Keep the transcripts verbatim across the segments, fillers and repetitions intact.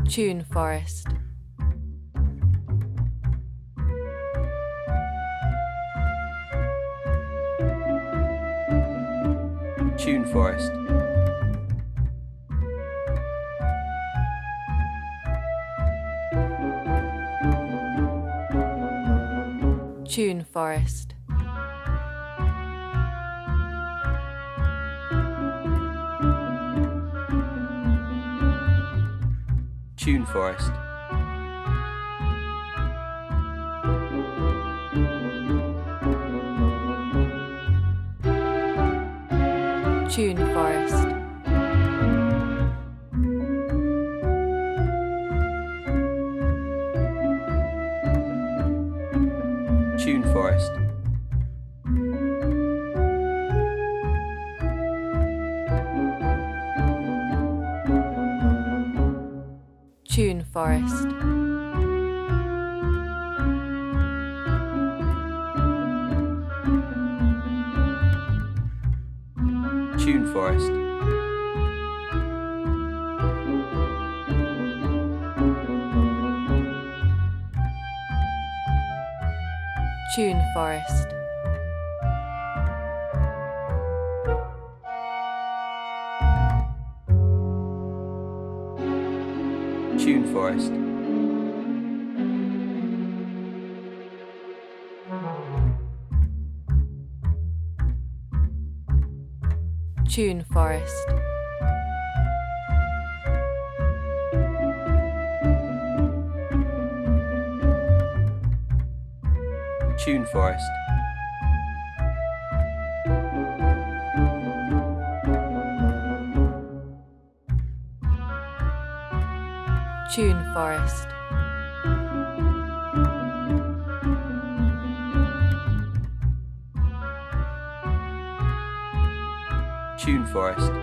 Tune Forest. Tune Forest. Tune Forest. Tune Forest. Tune Forest. Tune Forest. Tune Forest. Tune Forest. Tune Forest. Tune Forest. Tune Forest. Tune Forest. Tune Forest. Tune Forest.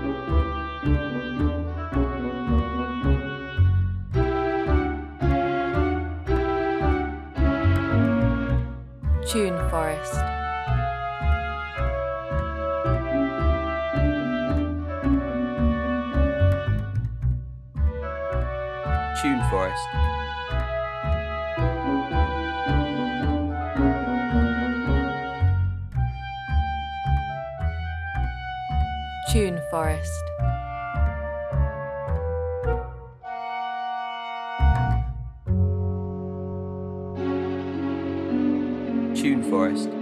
Tune Forest. Tune Forest. Tune Forest. Tune Forest.